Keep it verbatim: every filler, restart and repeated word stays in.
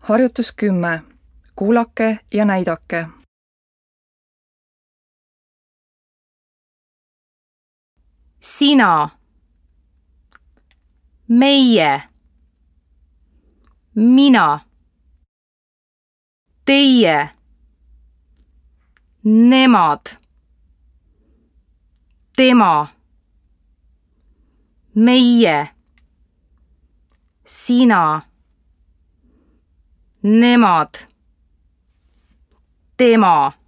Harjutus kümme. Kuulake ja näidake. Sina, meie, mina, teie, nemad, tema, meie, sina, nemad, tema.